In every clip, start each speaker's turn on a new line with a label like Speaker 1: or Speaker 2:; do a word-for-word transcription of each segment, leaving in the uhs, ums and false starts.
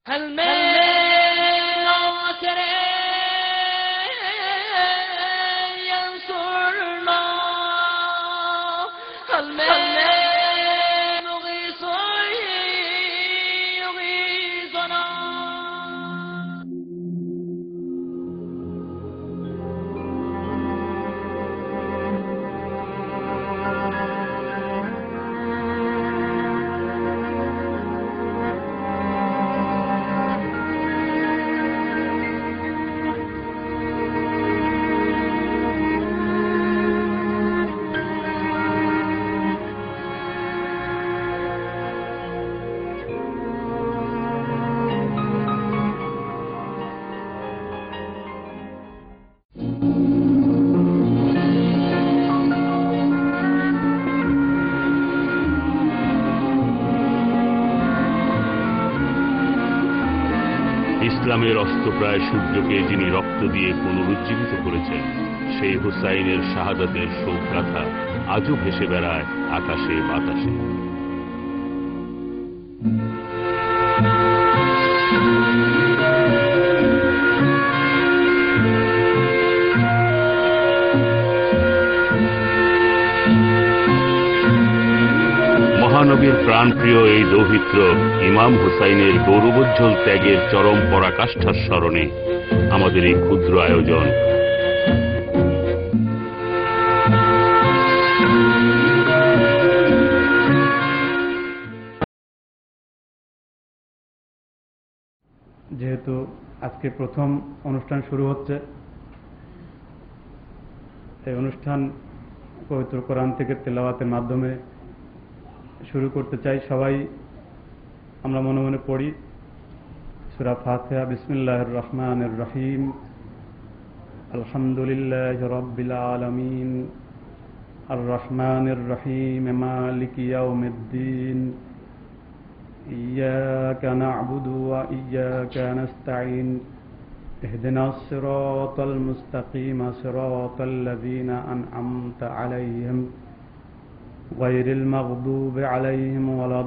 Speaker 1: ইসলামের অস্তপ্রায় সূর্যকে যিনি রক্ত দিয়ে পুনরুজ্জীবিত করেছেন, সেই হুসাইনের শাহাদাতের শোকগাথা আজও ভেসে বেড়ায় আকাশে বাতাসে। মহানবীর প্রাণপ্রিয় এই দৌহিত্র ইমাম হুসাইনের গৌরবোজ্জ্বল ত্যাগের চরম পরাকাষ্ঠার স্মরণে আমাদের এই ক্ষুদ্র আয়োজন।
Speaker 2: যেহেতু আজকে প্রথম অনুষ্ঠান শুরু হচ্ছে, এই অনুষ্ঠান পবিত্র কোরআন থেকে তেলাওয়াতের মাধ্যমে শুরু করতে চাই। সবাই আমরা মনে মনে পড়ি সূরা ফাতিহা। বিসমিল্লাহির রহমানির রহিম। আলহামদুলিল্লাহি রাব্বিল আলামিন আর রহমানির রহিম মালিকি ইয়াউমিদ্দিন ইয়াকা না'বুদু ওয়া ইয়াকা নাস্তাঈন ইহদিনাস সিরাতাল মুস্তাকিম সিরাতাল লাযীনা আন'আমতা আলাইহিম গায়রিল মাগদুবি আলাইহিম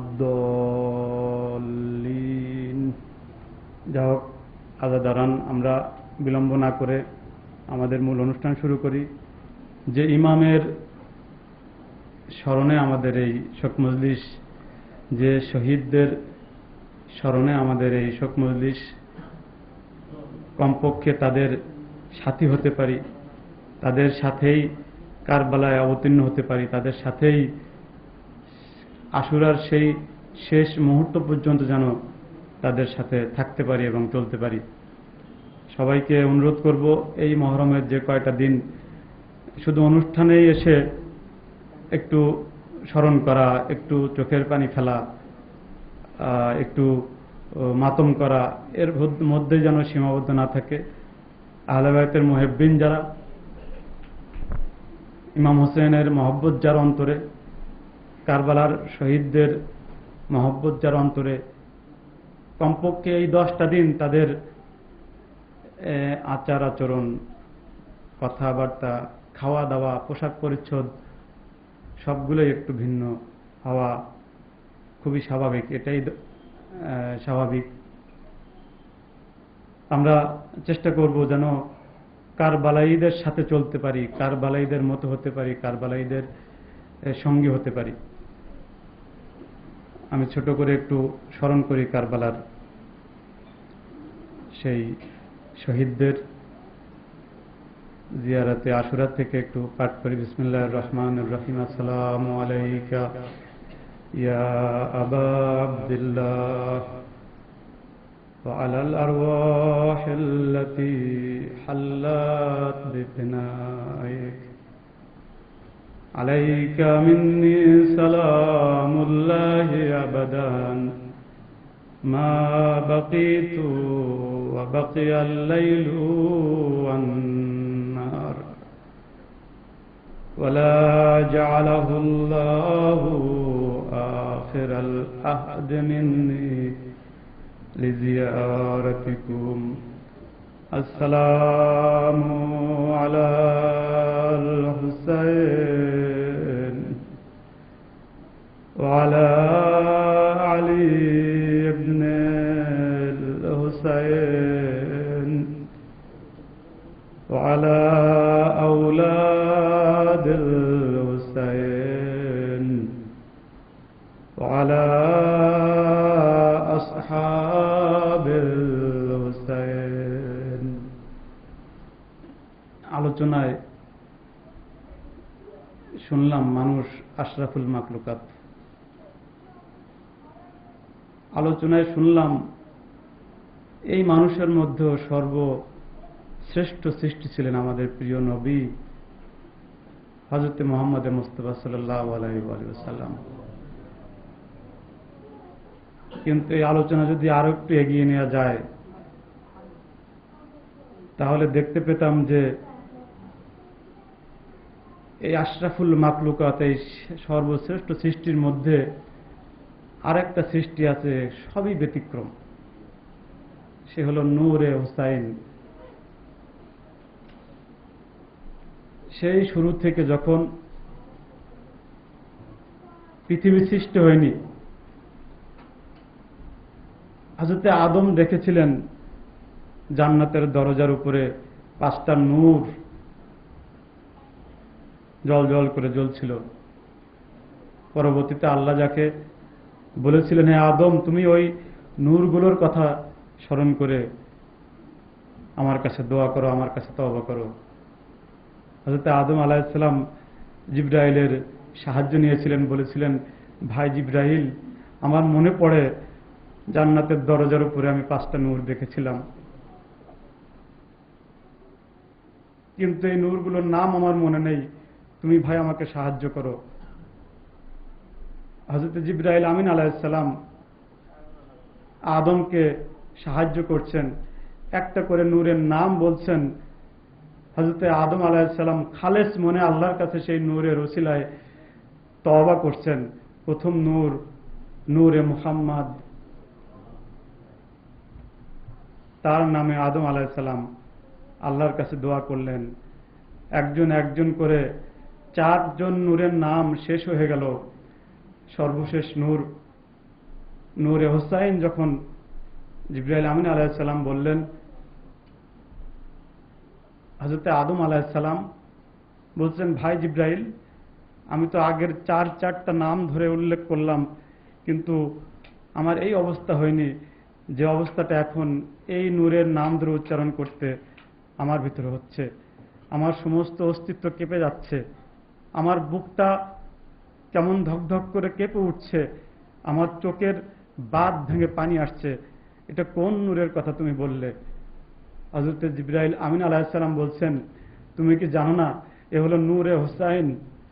Speaker 2: ওয়ালাদ-দাল্লিন। যাই হোক, আজাদারান আমরা বিলম্ব না করে আমাদের মূল অনুষ্ঠান শুরু করি। যে ইমামের স্মরণে আমাদের এই শোক মজলিস, যে শহীদদের স্মরণে আমাদের এই শোক মজলিস, কমপক্ষে তাদের সাথী হতে পারি, তাদের সাথেই কারবালায় অবতীর্ণ হতে পারি, তাদের সাথেই আশুরার সেই শেষ মুহূর্ত পর্যন্ত যেন তাদের সাথে থাকতে পারি এবং চলতে পারি। সবাইকে অনুরোধ করব, এই মহরমের যে কয়টা দিন শুধু অনুষ্ঠানেই এসে একটু স্মরণ করা, একটু চোখের পানি ফেলা, একটু মাতম করা, এর মধ্যে যেন সীমাবদ্ধ না থাকে। আহলে বায়তের মুহিব্বিন যারা, ইমাম হোসেনের মহব্বত যার অন্তরে, কারবালার শহীদদের মহব্বত যার অন্তরে, কমপক্ষে এই দশটা দিন তাদের আচার আচরণ, কথাবার্তা, খাওয়া দাওয়া, পোশাক পরিচ্ছদ সবগুলোই একটু ভিন্ন হওয়া খুবই স্বাভাবিক। এটাই স্বাভাবিক। আমরা চেষ্টা করব যেন কারবালাইদের সাথে চলতে পারি, কারবালাইদের মতো হতে পারি, কারবালাইদের সঙ্গী হতে পারি। আমি ছোট করে একটু স্মরণ করি কারবালার সেই শহীদদের। জিয়ারাতে আশুরা থেকে একটু পাঠ করি। বিসমিল্লাহির রহমানির রহিম। আসসালামু আলাইকা ইয়া আবা আব্দুল্লাহ ওয়া আলাল আরওয়াহিল্লাতী হাল্লাত বিফিনাইক আলাইকা মিন্নি সালামুল্লাহি আবাদান মা বাকিতু ওয়া বাকিয়াল লাইলু ওয়ান নার ওয়ালা জাআলাহুল্লাহু আখিরাল আহদি মিন্নি লিজিয়ারাতিকুম। আসসালামু আলাল হুসাইন ওয়া আলা আলী ইবনে আলোচনায় শুনলাম মানুষ আশরাফুল মাকলুকাত, আলোচনায় শুনলাম এই মানুষের মধ্যে সর্বশ্রেষ্ঠ সৃষ্টি ছিলেন আমাদের প্রিয় নবী হযরত মুহাম্মদ মুস্তাফা সাল্লাল্লাহু আলাইহি ওয়াসাল্লাম। কিন্তু এই আলোচনা যদি আরো একটু এগিয়ে নেওয়া যায় তাহলে দেখতে পেতাম যে এই আশরাফুল মাকলুকাত, এই সর্বশ্রেষ্ঠ সৃষ্টির মধ্যে আরেকটা সৃষ্টি আছে, সবই ব্যতিক্রম। সে হল নূরে হুসাইন। সেই শুরু থেকে যখন পৃথিবী সৃষ্টি হয়নি, হযরত আদম দেখেছিলেন জান্নাতের দরজার উপরে পাঁচটা নূর জল জল করে জ্বলছিল। পরবর্তীতে আল্লাহ যাকে বলেছিলেন, হে আদম, তুমি ওই নূরগুলোর কথা স্মরণ করে আমার কাছে দোয়া করো, আমার কাছে তওবা করো। হযরত আদম আলাইহিস সালাম জিবরাইলের সাহায্য নিয়েছিলেন, বলেছিলেন, ভাই জিবরাইল, আমার মনে পড়ে জান্নাতের দরজার উপরে আমি পাঁচটা নূর দেখেছিলাম, কিন্তু এই নূরগুলোর নাম আমার মনে নেই, তুমি ভাই আমাকে সাহায্য করো। হযরত জিবরাইল আমিন আলাইহিস সালাম আদমকে সাহায্য করছেন, একটা করে নূরের নাম বলছেন। হযরত আদম আলাইহিস সালাম খালেস মনে আল্লাহর কাছে সেই নূরের ওসিলায় তওবা করছেন। প্রথম নূর নূরে মুহাম্মদ, তার নামে আদম আলাইহিস সালাম আল্লাহর কাছে দোয়া করলেন। একজন একজন করে চারজন নূরের নাম শেষ হয়ে গেল। সর্বশেষ নূর নূরে হুসাইন যখন জিবরাইল আমিন আলাইহিস সালাম বললেন, হযরত আদম আলাইহিস সালাম বলছেন, ভাই জিবরাইল, আমি তো আগের চার চারটা নাম ধরে উল্লেখ করলাম, কিন্তু আমার এই অবস্থা হয়নি যে অবস্থাটা এখন এই নূরের নাম ধরে উচ্চারণ করতে আমার ভিতরে হচ্ছে। আমার সমস্ত অস্তিত্ব কেঁপে যাচ্ছে, আমার বুকটা কেমন ধকধক করে কেঁপে উঠছে, আমার চোখের বাঁধ ভেঙে পানি আসছে। এটা কোন নূরের কথা তুমি বললে? হযরত জিবরাইল আমিন আলাইহিস সালাম বলছেন, তুমি কি জানো না এ হলো নূরে হুসাইন?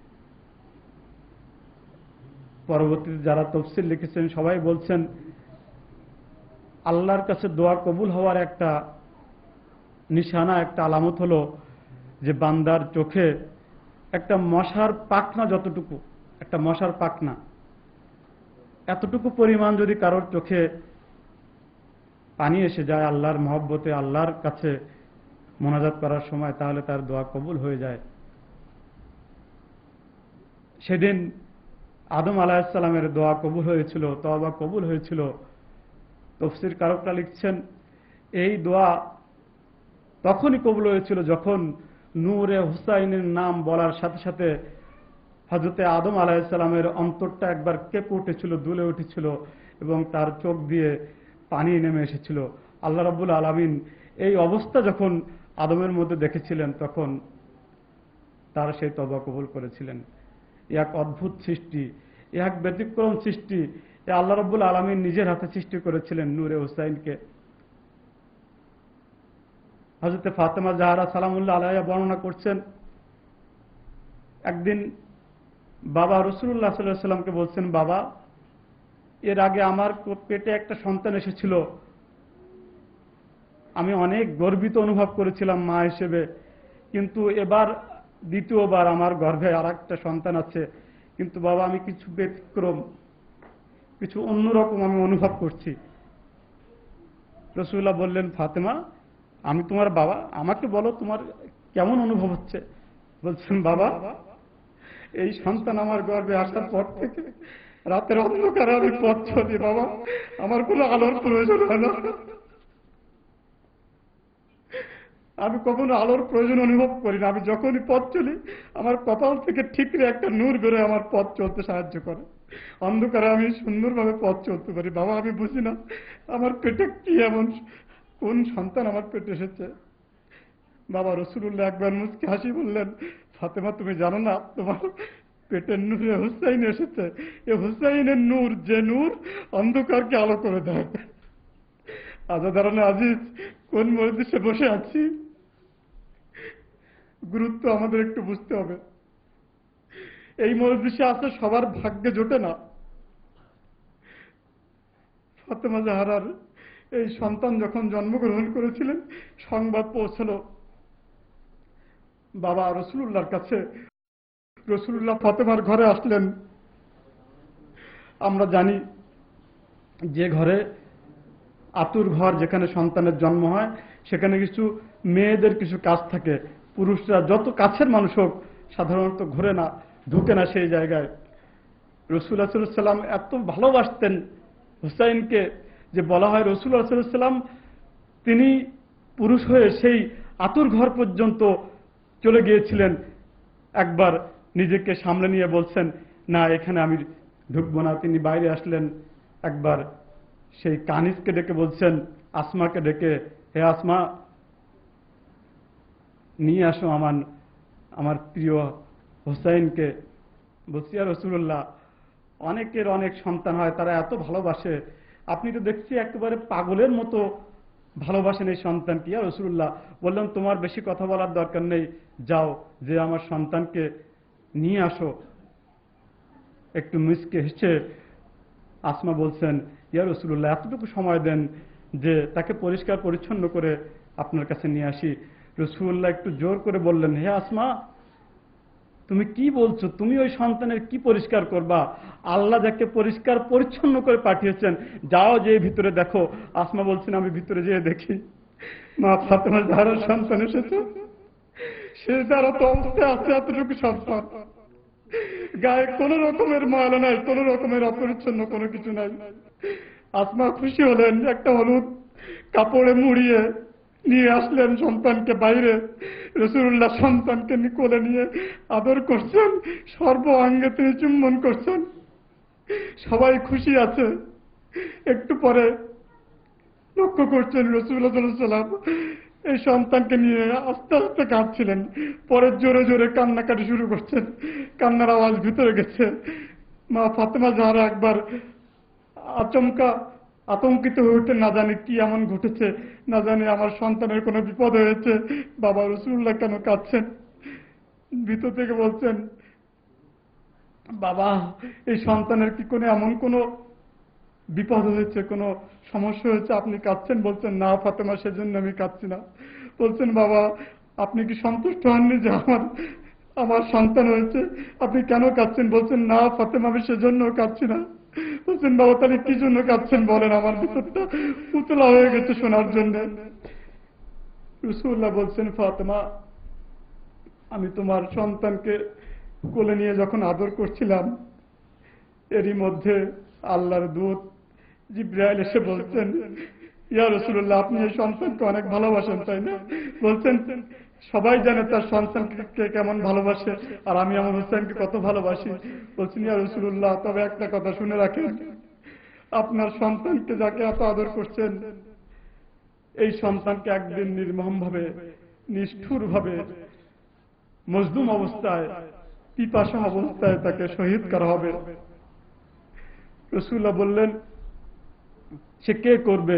Speaker 2: পরবর্তীতে যারা তাফসীর লিখেছেন সবাই বলছেন, আল্লাহর কাছে দোয়া কবুল হওয়ার একটা নিশানা, একটা আলামত হলো যে বান্দার চোখে একটা মশার পাখনা, যতটুকু একটা মশার পাখনা, এতটুকু পরিমাণ যদি কারোর চোখে পানি এসে যায় আল্লাহর মহব্বতে, আল্লাহর কাছে মোনাজাত করার সময়, তাহলে তার দোয়া কবুল হয়ে যায়। সেদিন আদম আলাইহিস সালামের দোয়া কবুল হয়েছিল, তওবা কবুল হয়েছিল। তাফসীর কারকরা লিখছেন, এই দোয়া তখনই কবুল হয়েছিল যখন নূরে হুসাইনের নাম বলার সাথে সাথে হযরত আদম আলাইহিস সালামের অন্তরটা একবার কেঁপে উঠেছিল, দুলে উঠেছিল, এবং তার চোখ দিয়ে পানি নেমে এসেছিল। আল্লাহ রাব্বুল আলামিন এই অবস্থা যখন আদমের মধ্যে দেখেছিলেন, তখন তার সেই তওবা কবুল করেছিলেন। এক অদ্ভুত সৃষ্টি, এক ব্যতিক্রম সৃষ্টি, এ আল্লাহ রাব্বুল আলামিন নিজের হাতে সৃষ্টি করেছিলেন নূরে হুসাইনকে। হযরত ফাতেমা জাহরা সালামুল্লাহ আলাইহা বর্ণনা করছেন, একদিন বাবা রাসূলুল্লাহ সাল্লাল্লাহু আলাইহি ওয়াসাল্লামকে বলছেন, বাবা, এর আগে আমার পেটে একটা সন্তান এসেছিল, আমি অনেক গর্বিত অনুভব করেছিলাম মা হিসেবে, কিন্তু এবার দ্বিতীয়বার আমার গর্ভে আর একটা সন্তান আছে, কিন্তু বাবা আমি কিছু ব্যতিক্রম, কিছু অন্যরকম আমি অনুভব করছি। রাসূলুল্লাহ বললেন, ফাতেমা, আমি তোমার বাবা, আমাকে বলো তোমার কেমন অনুভব হচ্ছে। বলছেন, বাবা, এই সন্তান আমার গর্ভে আসার পর থেকে রাতের অন্ধকারে আমি পথ চলি, বাবা, আমার কোনো আলোর প্রয়োজন হয় না, আমি কখনো আলোর প্রয়োজন অনুভব করি না। আমি যখনই পথ চলি আমার কপাল থেকে ঠিকরে একটা নূর বেরোয় আমার পথ চলতে সাহায্য করে, অন্ধকারে আমি সুন্দরভাবে পথ চলতে পারি। বাবা, আমি বুঝি না আমার পেটে কি এমন, কোন সন্তান আমার পেটে এসেছে।
Speaker 3: বাবা রসুলুল্লাহ একবার মুচকি হাসি বললেন, ফাতেমা তুমি জানো না তোমার পেটের নূরে হুসাইন এসেছে, এ হুসাইনের নূর যে নূর অন্ধকারকে আলো করে দেয়। আজাদারানে আজিজ, কোন মজলিসে বসে আছি গুরুত্ব আমাদের একটু বুঝতে হবে। এই মজলিসে আসলে সবার ভাগ্যে জোটে না। ফাতেমা জাহরার এই সন্তান যখন জন্মগ্রহণ করেছিলেন, সংবাদ পৌঁছল বাবা রসুলুল্লাহর কাছে। রসুলুল্লাহ ফাতেমার ঘরে আসলেন। আমরা জানি যে ঘরে আতুর ঘর, যেখানে সন্তানের জন্ম হয়, সেখানে কিছু মেয়েদের কিছু কাজ থাকে। পুরুষরা যত কাছের মানুষ হোক সাধারণত ঘুরে না, ঢুকে না সেই জায়গায়। রাসূলুল্লাহ সাল্লাল্লাহু আলাইহি ওয়াসাল্লাম এত ভালোবাসতেন হুসাইনকে যে বলা হয় রাসূলুল্লাহ সাল্লাল্লাহু আলাইহি ওয়াসাল্লাম তিনি পুরুষ হয়ে সেই আতুর ঘর পর্যন্ত চলে গিয়েছিলেন। একবার নিজেকে সামলে নিয়ে বলছেন, না এখানে আমি ঢুকবো না। তিনি বাইরে আসলেন। একবার সেই কানিসকে ডেকে বলছেন, আসমাকে ডেকে, হে আসমা নিয়ে আসো আমার আমার প্রিয় হোসাইনকে। বলছি ইয়া রাসূলুল্লাহ, অনেকের অনেক সন্তান হয়, তারা এত ভালোবাসে, আপনি তো দেখছি একেবারে পাগলের মতো ভালোবাসেন এই সন্তানকে। ইয়া রাসূলুল্লাহ, বললাম তোমার বেশি কথা বলার দরকার নেই, যাও যে আমার সন্তানকে নিয়ে আসো। একটু মুচকে হেসে আসমা বলছেন, ইয়া রাসূলুল্লাহ এতটুকু সময় দেন যে তাকে পরিষ্কার পরিচ্ছন্ন করে আপনার কাছে নিয়ে আসি। রাসূলুল্লাহ একটু জোর করে বললেন, হে আসমা তুমি কি বলছো? তুমি ওই সন্তানের কি পরিষ্কার করবা? আল্লাহ যাকে পরিষ্কার পরিচ্ছন্ন করে পাঠিয়েছেন, যাও যে ভিতরে দেখো। আসমা বলছেন, আমি ভিতরে যেয়ে দেখি মা ফাতেমা জাহরার সন্তান এসেছে। সে দ্বারা তো অবস্থায় আছে এতটুকু সন্তান, গায়ে কোন রকমের ময়লা নাই, কোন রকমের অপরিচ্ছন্ন কোনো কিছু নাই। আসমা খুশি হলেন, একটা হলুদ কাপড়ে মুড়িয়ে নিয়ে আসলেন সন্তানকে বাইরে। রাসূলুল্লাহ সন্তানকে কোলে নিয়ে আদর করছেন, সর্ব অঙ্গে তিনি চুম্বন করছেন। সবাই খুশি আছে। একটু পরে লক্ষ্য করছেন রাসূলুল্লাহ সাল্লাল্লাহু আলাইহি ওয়াসাল্লাম এই সন্তানকে নিয়ে আস্তে আস্তে কাঁদছিলেন। পরে জোরে জোরে কান্নাকাটি শুরু করছেন। কান্নার আওয়াজ ভিতরে গেছে। মা ফাতেমা জাহরা একবার আচমকা আতঙ্কিত হয়ে উঠে, না জানি কি এমন ঘটেছে, না জানি আমার সন্তানের কোনো বিপদ হয়েছে, বাবা রাসূলুল্লাহ কেন কাঁদছেন? ভিতর থেকে বলছেন, বাবা এই সন্তানের কি কোনো এমন কোনো বিপদ হয়েছে, কোনো সমস্যা হয়েছে, আপনি কাঁদছেন? বলছেন, না ফাতেমা সেজন্য আমি কাঁদছি না। বলছেন, বাবা আপনি কি সন্তুষ্ট হননি যে আমার আমার সন্তান হয়েছে, আপনি কেন কাঁদছেন? বলছেন, না ফাতেমা আমি সেজন্য কাঁদছি না। বলছেন, বাবা তাহলে কি জন্য কাঁদছেন বলেন, আমার ভিতরটা উতলা হয়ে গেছে শোনার জন্য। রাসূলুল্লাহ বলছেন, ফাতেমা আমি তোমার সন্তানকে কোলে নিয়ে যখন আদর করছিলাম, এরই মধ্যে আল্লাহর দূত জিবরাইল এসে বলছেন, ইয়া রাসূলুল্লাহ আপনি এই সন্তানকে অনেক ভালোবাসেন তাই না? বলছেন, সবাই জানে তার সন্তানকে কেমন ভালোবাসে, আর আমি আমার হোসেনকে কত ভালোবাসি। বলছেন, ইয়া রাসূলুল্লাহ তবে একটা কথা শুনে রাখেন, আপনার সন্তানকে যাকে এত আদর করছেন, এই সন্তানকে একদিন নির্মমভাবে, নিষ্ঠুরভাবে, মজলুম অবস্থায়, পিপাসা অবস্থায় তাকে শহীদ করা হবে। রাসূলুল্লাহ বললেন, সে কে করবে?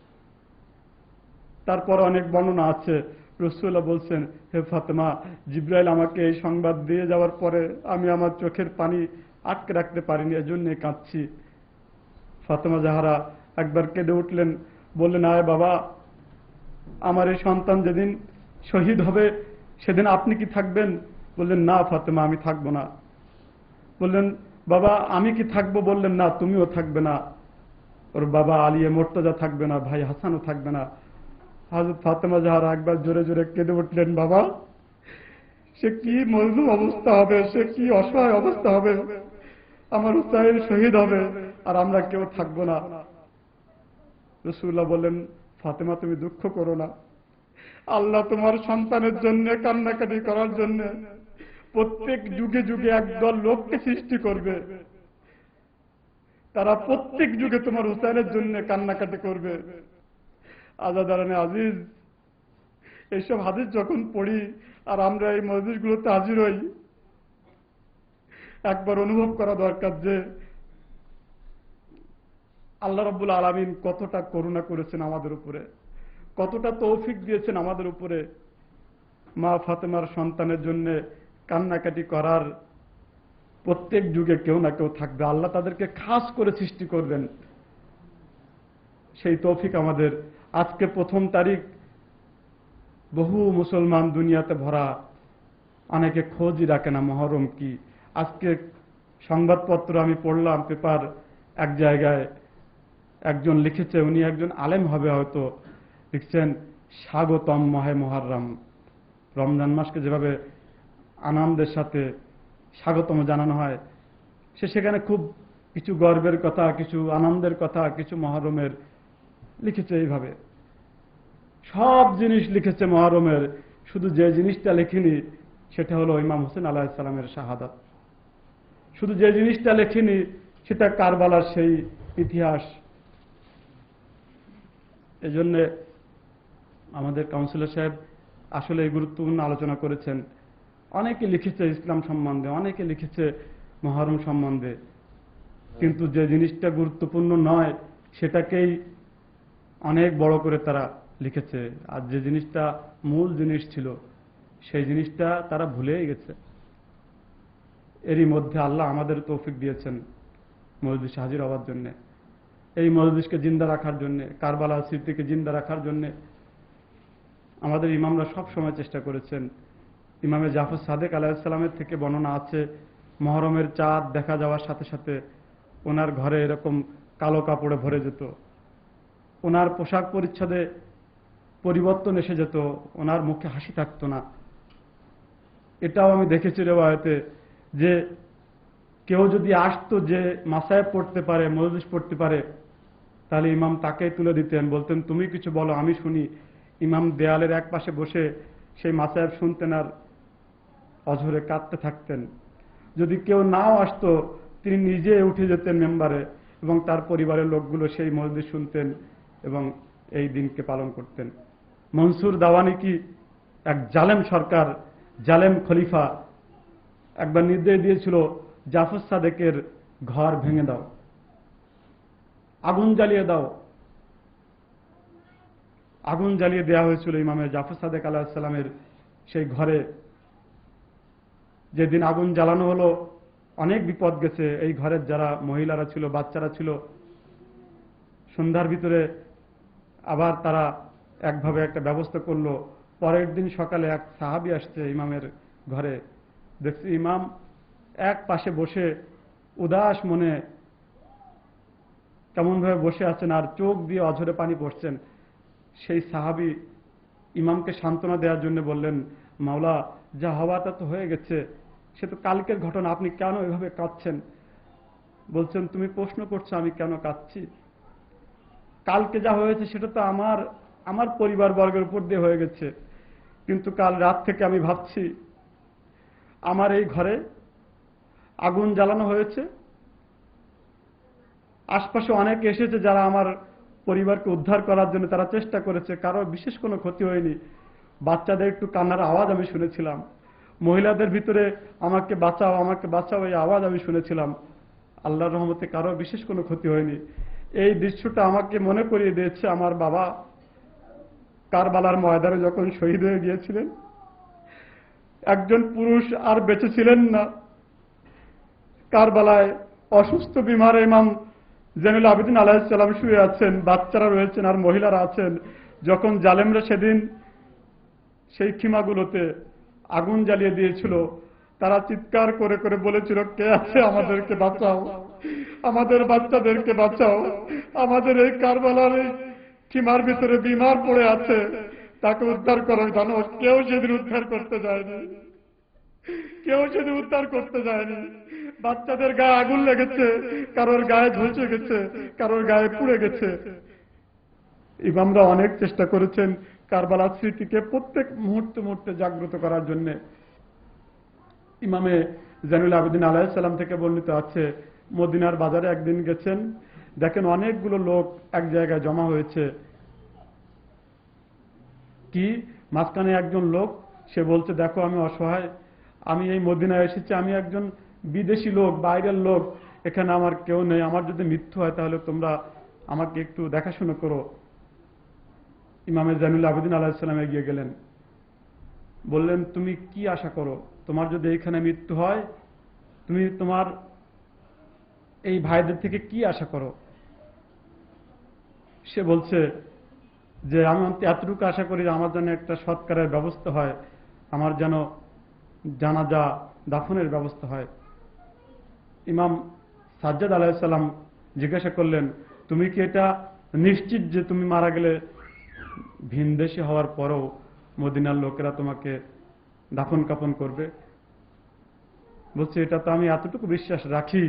Speaker 3: তারপর অনেক বর্ণনা আছে। রাসূলুল্লাহ বলছেন, হে ফাতেমা জিবরাইল আমাকে এই সংবাদ দিয়ে যাওয়ার পরে আমি আমার চোখের পানি আটকে রাখতে পারিনি, এজন্যই কাঁদছি। ফাতেমা জাহরা একবার কেঁদে উঠলেন, বললেন, আয় বাবা আমার এই সন্তান যেদিন শহীদ হবে সেদিন আপনি কি থাকবেন? বললেন, না ফাতেমা আমি থাকবো না। বললেন, বাবা আমি কি থাকবো? বললেন, না তুমিও থাকবে না, ওর বাবা আলিয়ে মোর্তজা থাকবে না, ভাই হাসানও থাকবে না। হযরত ফাতেমা জাহরা একবার জোরে জোরে কেঁদে উঠলেন, বাবা সে কি মজলুম অবস্থা হবে, সে কি অসহায় অবস্থা হবে, আমার হুসাইন শহীদ হবে আর আমরা কেউ থাকবো না। রাসূলুল্লাহ বললেন, ফাতেমা তুমি দুঃখ করো না, আল্লাহ তোমার সন্তানের জন্য কান্নাকাটি করার জন্য প্রত্যেক যুগে যুগে একদল লোককে সৃষ্টি করবে, তারা প্রত্যেক যুগে তোমার হুসাইনের জন্য কান্নাকাটি করবে। আজাদারানে আজিজ, এইসব হাদিস যখন পড়ি আর আমরা এই মজলিসগুলোতে হাজির হই, একবার অনুভব করা দরকার যে আল্লাহ রাব্বুল আলামিন কতটা করুণা করেছেন আমাদের উপরে, কতটা তৌফিক দিয়েছেন আমাদের উপরে। মা ফাতেমার সন্তানের জন্য কান্নাকাটি করার প্রত্যেক যুগে কেউ না কেউ থাকবে, আল্লাহ তাদেরকে খাস করে সৃষ্টি করবেন। সেই তৌফিক আমাদের। আজকে প্রথম তারিখ, বহু মুসলমান দুনিয়াতে ভরা, অনেকে খোঁজই রাখে না মহরম কি। আজকে সংবাদপত্র আমি পড়লাম, পেপার এক জায়গায় একজন লিখেছে, উনি একজন আলেম হবে হয়তো, লিখছেন স্বাগতম মাহে মুহররম। রমজান মাসকে যেভাবে আনন্দের সাথে স্বাগতম জানানো হয়, সে সেখানে খুব কিছু গর্বের কথা, কিছু আনন্দের কথা, কিছু মহরমের লিখেছে। এইভাবে সব জিনিস লিখেছে মহরমের, শুধু যে জিনিসটা লেখেনি সেটা হলো ইমাম হোসেন আলাইহিস সালামের শাহাদাত। শুধু যে জিনিসটা লেখেনি সেটা কারবালার সেই ইতিহাস। এজন্য আমাদের কাউন্সিলর সাহেব আসলে এই গুরুত্বপূর্ণ আলোচনা করেছেন। অনেকে লিখেছে ইসলাম সম্বন্ধে, অনেকে লিখেছে মহরম সম্বন্ধে, কিন্তু যে জিনিসটা গুরুত্বপূর্ণ নয় সেটাকেই অনেক বড় করে তারা লিখেছে, আর যে জিনিসটা মূল জিনিস ছিল সেই জিনিসটা তারা ভুলেই গেছে। এরই মধ্যে আল্লাহ আমাদের তৌফিক দিয়েছেন মজলিসে হাজির হওয়ার জন্য, এই মজলিসকে জিন্দা রাখার জন্য, কারবালার স্মৃতিকে জিন্দা রাখার জন্য আমাদের ইমামরা সব সময় চেষ্টা করেছেন। ইমামে জাফর সাদেক আলাইহিস সালামের থেকে বর্ণনা আছে, মহরমের চাঁদ দেখা যাওয়ার সাথে সাথে ওনার ঘরে এরকম কালো কাপড়ে ভরে যেত, ওনার পোশাক পরিচ্ছদে পরিবর্তন এসে যেত, ওনার মুখে হাসি থাকতো না। এটাও আমি দেখেছি রেওয়ায়েতে, যে কেউ যদি আসতো যে মাসায়েব পড়তে পারে, মজলিস পড়তে পারে, তাহলে ইমাম তাকেই তুলে দিতেন, বলতেন তুমি কিছু বলো আমি শুনি। ইমাম দেয়ালের এক পাশে বসে সেই মাসায়েব শুনতেন আর অঝরে কাঁদতে থাকতেন। যদি কেউ নাও আসতো তিনি নিজে উঠে যেতেন মেম্বারে, এবং তার পরিবারের লোকগুলো সেই মজলিস শুনতেন এবং এই দিনকে পালন করতেন। মনসুর দাওয়ানি কি এক জালেম সরকার, জালেম খলিফা, একবার নির্দেশ দিয়েছিল জাফর সাদেকের ঘর ভেঙে দাও, আগুন জ্বালিয়ে দাও। আগুন জ্বালিয়ে দেওয়া হয়েছিল ইমামে জাফর সাদেক আলাইহিস সালামের সেই ঘরে। যেদিন আগুন জ্বালানো হলো অনেক বিপদ গেছে। এই ঘরের যারা মহিলারা ছিল, বাচ্চারা ছিল, সন্ধ্যার ভিতরে আবার তারা একভাবে একটা ব্যবস্থা করলো। পরের দিন সকালে এক সাহাবী আসছে ইমামের ঘরে, দেখছি ইমাম এক পাশে বসে উদাস মনে কেমন ভাবে বসে আছেন আর চোখ দিয়ে অঝরে পানি পড়ছেন। সেই সাহাবী ইমামকে সান্ত্বনা দেওয়ার জন্য বললেন, মাওলা যা হওয়াটা তো হয়ে গেছে, সে তো কালকের ঘটনা, আপনি কেন এভাবে কাঁদছেন? বলছেন তুমি প্রশ্ন করছো আমি কেন কাঁদছি? কালকে যা হয়েছে সেটা তো আমার আমার পরিবার বর্গের উপর দিয়ে হয়ে গেছে, কিন্তু কাল রাত থেকে আমি ভাবছি আমার এই ঘরে আগুন জ্বালানো হয়েছে, আশপাশে অনেকে এসেছে যারা আমার পরিবারকে উদ্ধার করার জন্য তারা চেষ্টা করেছে, কারো বিশেষ কোনো ক্ষতি হয়নি। বাচ্চাদের একটু কান্নার আওয়াজ আমি শুনেছিলাম, মহিলাদের ভিতরে আমাকে বাঁচাও আমাকে বাঁচাও এই আওয়াজ আমি শুনেছিলাম। আল্লাহর রহমতে কারো বিশেষ কোনো ক্ষতি হয়নি। এই দৃশ্যটা আমাকে মনে করিয়ে দিয়েছে আমার বাবা কারবালার ময়দানে যখন শহীদ হয়ে গিয়েছিলেন। একজন পুরুষ আর বেঁচে ছিলেন না। কারবালায় অসুস্থ বিমার ইমাম জেনুল আবেদিন আলাইহিস সালাম শুয়ে আছেন, বাচ্চারা রয়েছেন আর মহিলারা আছেন। যখন জালেমরা সেদিন সেই খিমাগুলোতে আগুন জ্বালিয়ে দিয়েছিল, তারা চিৎকার করে করে বলেছিল, কে আছে আমাদেরকে বাঁচাও, আমাদের বাচ্চাদেরকে বাঁচাও, আমাদের এই কারবালার এই খিমার ভিতরে বিমার পড়ে আছে, তাকে উদ্ধার করো। জানো কেউ সেদিন উদ্ধার করতে যায়নি, কেউ সেদিন উদ্ধার করতে যায়নি। বাচ্চাদের গায়ে আগুন লেগেছে, কারোর গায়ে ঝলসে গেছে, কারোর গায়ে পুড়ে গেছে। ইমামরা অনেক চেষ্টা করেছেন কারবালার স্মৃতিকে প্রত্যেক মুহূর্তে মুহূর্তে জাগ্রত করার জন্য। ইমামে জেনুল আবেদিন আলাইহিস সালাম থেকে বর্ণিত আছে, মদিনার বাজারে একদিন গেছেন, দেখেন অনেকগুলো লোক এক জায়গায় জমা হয়েছে। কি মাঝখানে একজন লোক, সে বলছে দেখো আমি অসহায়, আমি এই মদিনায় এসেছি, আমি একজন বিদেশি লোক, বাইরের লোক, এখানে আমার কেউ নেই, আমার যদি মৃত্যু হয় তাহলে তোমরা আমাকে একটু দেখাশোনা করো। ইমামে জাইনুল আবেদিন আলাইহিস সালাম এগিয়ে গেলেন, বললেন তুমি কি আশা করো, তোমার যদি এইখানে মৃত্যু হয় তুমি তোমার এই ভাইদের থেকে কি আশা করো? সে বলছে যে আমি এতটুকু আশা করি যে আমার জন্য একটা সৎকারের ব্যবস্থা হয়, আমার যেন জানাজা দাফনের ব্যবস্থা হয়। ইমাম সাজ্জাদ আলাইহিস সালাম জিজ্ঞাসা করলেন, তুমি কি এটা নিশ্চিত যে তুমি মারা গেলে ভিনদেশী হওয়ার পরও মদিনার লোকেরা তোমাকে দাফন কাফন করবে? বলছে এটা তো আমি এতটুকু বিশ্বাস রাখি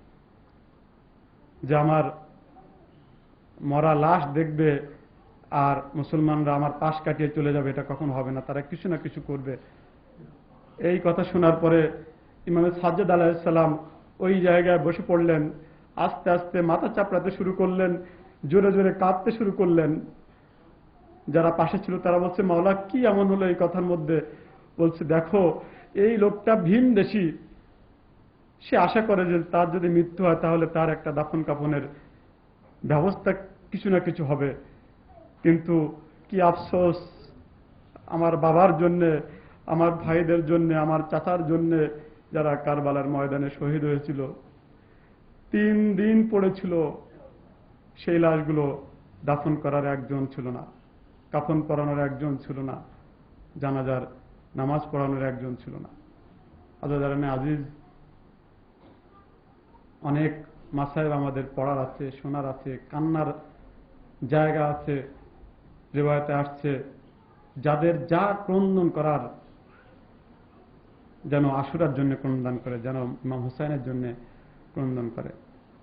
Speaker 3: যে আমার মরা লাশ দেখবে আর মুসলমানরা আমার পাশ কাটিয়ে চলে যাবে, এটা কখনো হবে না, তারা কিছু না কিছু করবে। এই কথা শোনার পরে ইমাম সাজ্জাদ আলাইহিস সালাম ওই জায়গায় বসে পড়লেন, আস্তে আস্তে মাথা চাপড়াতে শুরু করলেন, জোরে জোরে কাঁদতে শুরু করলেন। যারা পাশে ছিল তারা বলছে, মাওলা কি এমন হলো এই কথার মধ্যে? বলছে দেখো এই লোকটা ভিন দেশি, সে আশা করে যে তার যদি মৃত্যু হয় তাহলে তার একটা দাফন কাফনের ব্যবস্থা কিছু না কিছু হবে, কিন্তু কি আফসোস, আমার বাবার জন্য, আমার ভাইদের জন্য, আমার চাচার জন্য যারা কারবালার ময়দানে শহীদ হয়েছিল, তিন দিন পড়েছিল, সেই লাশগুলো দাফন করার একজন ছিল না, কাফন পরানোর একজন ছিল না, জানাজার নামাজ পড়ানোর একজন ছিল না। আজাদারানে আজিজ, অনেক মাসায়েব আমাদের পড়ার আছে, শোনার আছে, কান্নার জায়গা আছে। রিওয়ায়াতে আসছে যাদের যা ক্রন্দন করার যেন আশুরার জন্য ক্রন্দন করে, যেন ইমাম হুসাইনের জন্য ক্রন্দন করে।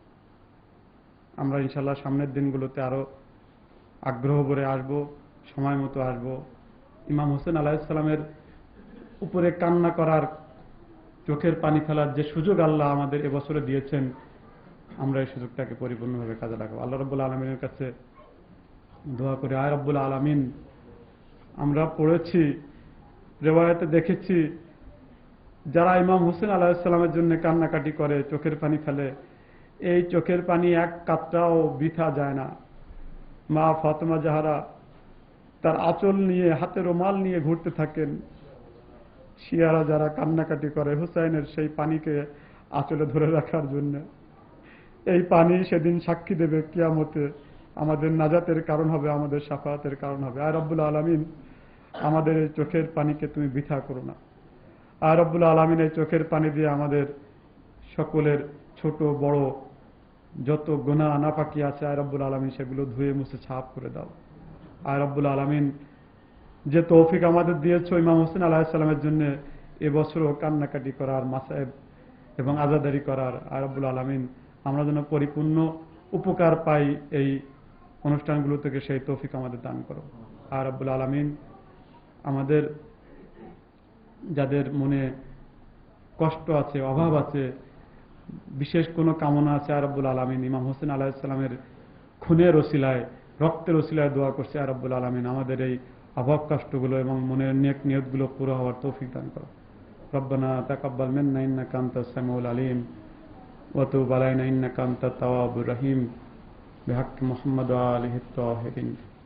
Speaker 3: আমরা ইনশাল্লাহ সামনের দিনগুলোতে আরো আগ্রহ ভরে আসব, সময় মতো আসব। ইমাম হোসেন আলাইহিস সালামের উপরে কান্না করার, চোখের পানি ফেলার যে সুযোগ আল্লাহ আমাদের এবছরে দিয়েছেন, আমরা এই সুযোগটাকে পরিপূর্ণভাবে কাজে লাগাবো। আল্লাহ রাব্বুল আলামিনের কাছে দোয়া করি, আয় রাব্বুল আলামিন, আমরা পড়েছি, রিওয়ায়াতে দেখেছি, যারা ইমাম হোসেন আলাইহিস সালামের জন্য কান্নাকাটি করে, চোখের পানি ফেলে, এই চোখের পানি এক কাতরাও বৃথা যায় না। মা ফাতেমা জাহরা তার আঁচল নিয়ে, হাতে রুমাল নিয়ে ঘুরতে থাকেন। শিয়ারা যারা কান্নাকাটি করে হুসাইনের সেই পানিকে আঁচলে ধরে রাখার জন্য, এই পানি সেদিন সাক্ষী দেবে কিয়ামতে, আমাদের নাজাতের কারণ হবে, আমাদের শাফায়াতের কারণ হবে। আয় রব্বুল আলামিন, আমাদের এই চোখের পানিকে তুমি বৃথা করো না। আয় রব্বুল আলামিন, এই চোখের পানি দিয়ে আমাদের সকলের ছোট বড় যত গুনাহ নাপাকি আছে, আয় রব্বুল আলামিন সেগুলো ধুয়ে মুছে ছাপ করে দাও। আয় রব্বুল আলামিন, যে তৌফিক আমাদের দিয়েছো ইমাম হোসেন আলাইহিস সালামের জন্য এবছরও কান্নাকাটি করার, মাসায়েব এবং আজাদারি করার, আয় রব্বুল আলামিন আমরা যেন পরিপূর্ণ উপকার পাই এই অনুষ্ঠানগুলো থেকে, সেই তৌফিক আমাদের দান করো। আয় রব্বুল আলামিন, আমাদের যাদের মনে কষ্ট আছে, অভাব আছে, বিশেষ কোনো কামনা আছে, আয় রব্বুল আলামিন ইমাম হোসেন আলাইহিস সালামের খুনের ওসিলায়, রক্তের ওসিলায় দোয়া করছে, আয় রব্বুল আলামিন আমাদের এই অভাব কষ্টগুলো এবং মনের নেক নিয়তগুলো পুরো হওয়ার তৌফিক দান করো। রব্বানা তাকাব্বাল মিন্না ইন্নাকা আনতাস সামিউল আলিম ওয়া তুব আলাইনা ইন্নাকা আনতাত তাওয়াবুর রহিম বিহাক্কি মুহাম্মদ ওয়া আলিহি আত-তাহিরিন।